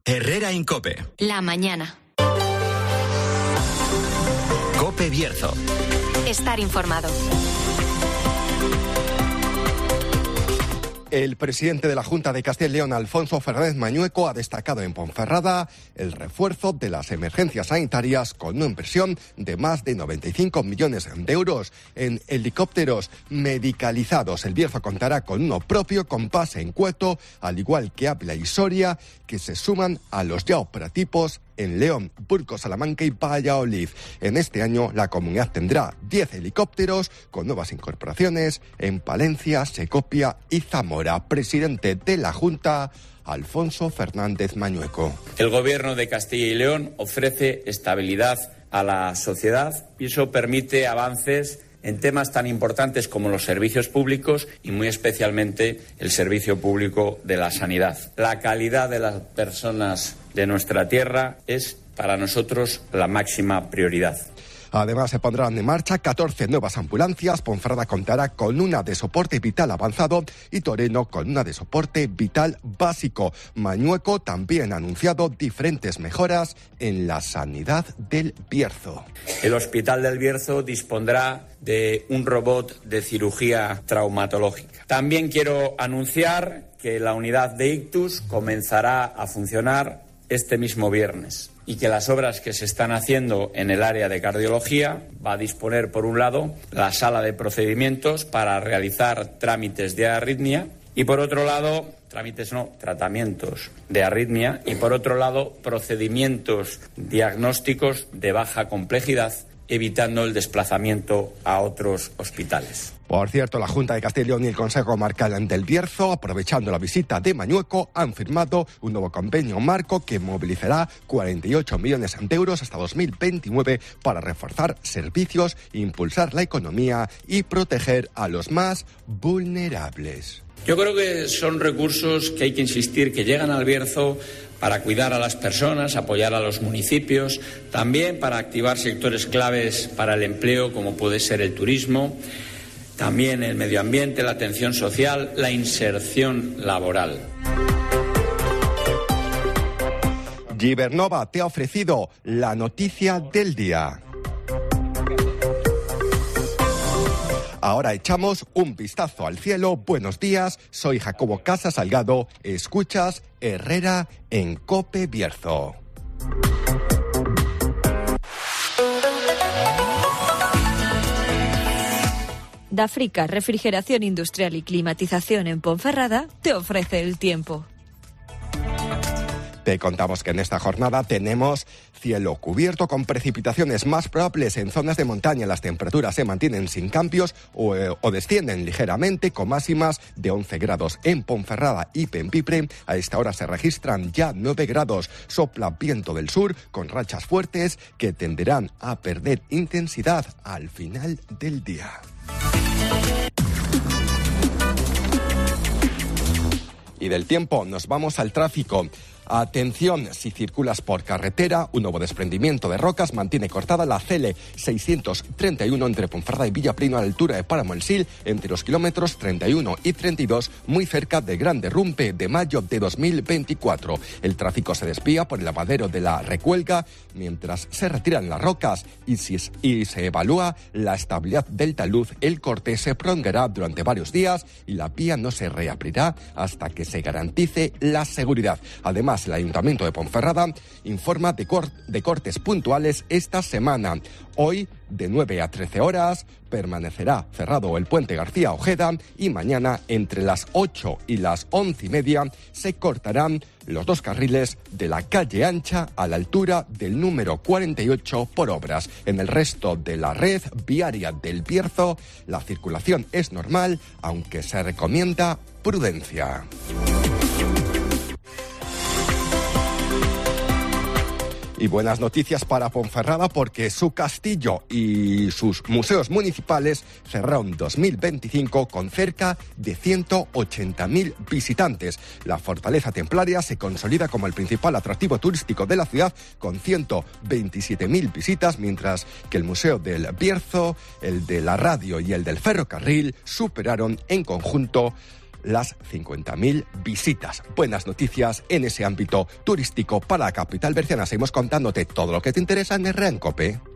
Herrera en COPE. La mañana. COPE Bierzo. Estar informado. El presidente de la Junta de Castilla y León, Alfonso Fernández Mañueco, ha destacado en Ponferrada el refuerzo de las emergencias sanitarias con una inversión de más de 95 millones de euros en helicópteros medicalizados. El Bierzo contará con uno propio con base en Cueto, al igual que Ávila y Soria, que se suman a los ya operativos en León, Burgos, Salamanca y Valladolid. En este año la comunidad tendrá 10 helicópteros con nuevas incorporaciones en Palencia, Segovia y Zamora. Presidente de la Junta, Alfonso Fernández Mañueco. El Gobierno de Castilla y León ofrece estabilidad a la sociedad y eso permite avances en temas tan importantes como los servicios públicos y muy especialmente el servicio público de la sanidad. La calidad de las personas de nuestra tierra es para nosotros la máxima prioridad. Además, se pondrán en marcha 14 nuevas ambulancias. Ponferrada contará con una de soporte vital avanzado y Toreno con una de soporte vital básico. Mañueco también ha anunciado diferentes mejoras en la sanidad del Bierzo. El Hospital del Bierzo dispondrá de un robot de cirugía traumatológica. También quiero anunciar que la unidad de ictus comenzará a funcionar este mismo viernes y que las obras que se están haciendo en el área de cardiología va a disponer, por un lado, la sala de procedimientos para realizar trámites de arritmia y, por otro lado, tratamientos de arritmia y, por otro lado, procedimientos diagnósticos de baja complejidad, evitando el desplazamiento a otros hospitales. Por cierto, la Junta de Castilla y León y el Consejo Comarcal del Bierzo, aprovechando la visita de Mañueco, han firmado un nuevo convenio marco que movilizará 48 millones de euros hasta 2029 para reforzar servicios, impulsar la economía y proteger a los más vulnerables. Yo creo que son recursos que hay que insistir que llegan al Bierzo para cuidar a las personas, apoyar a los municipios, también para activar sectores claves para el empleo como puede ser el turismo, también el medio ambiente, la atención social, la inserción laboral. Gibernova te ha ofrecido la noticia del día. Ahora echamos un vistazo al cielo. Buenos días, soy Jacobo Casas Salgado. Escuchas Herrera en COPE Bierzo. Dafrica, refrigeración industrial y climatización en Ponferrada, te ofrece el tiempo. Te contamos que en esta jornada tenemos cielo cubierto con precipitaciones más probables en zonas de montaña. Las temperaturas se mantienen sin cambios o descienden ligeramente con máximas de 11 grados en Ponferrada y Bempipre. A esta hora se registran ya 9 grados. Sopla viento del sur con rachas fuertes que tenderán a perder intensidad al final del día. Y del tiempo nos vamos al tráfico. Atención, si circulas por carretera, un nuevo desprendimiento de rocas mantiene cortada la CL 631 entre Ponferrada y Villaplino a la altura de Páramo El Sil, entre los kilómetros 31 y 32, muy cerca del Gran Derrumbe de mayo de 2024. El tráfico se desvía por el lavadero de la Recuelga mientras se retiran las rocas y se evalúa la estabilidad del talud. El corte se prolongará durante varios días y la vía no se reabrirá hasta que se garantice la seguridad. Además, el Ayuntamiento de Ponferrada informa de cortes puntuales esta semana. Hoy, de 9 a 13 horas, permanecerá cerrado el puente García Ojeda y mañana, entre las 8 y las 11:30, se cortarán los 2 carriles de la calle Ancha a la altura del número 48 por obras. En el resto de la red viaria del Bierzo, la circulación es normal, aunque se recomienda prudencia. Y buenas noticias para Ponferrada porque su castillo y sus museos municipales cerraron 2025 con cerca de 180.000 visitantes. La Fortaleza Templaria se consolida como el principal atractivo turístico de la ciudad con 127.000 visitas, mientras que el Museo del Bierzo, el de la Radio y el del Ferrocarril superaron en conjunto las 50.000 visitas. Buenas noticias en ese ámbito turístico para la capital berciana. Seguimos contándote todo lo que te interesa en Herrera en COPE.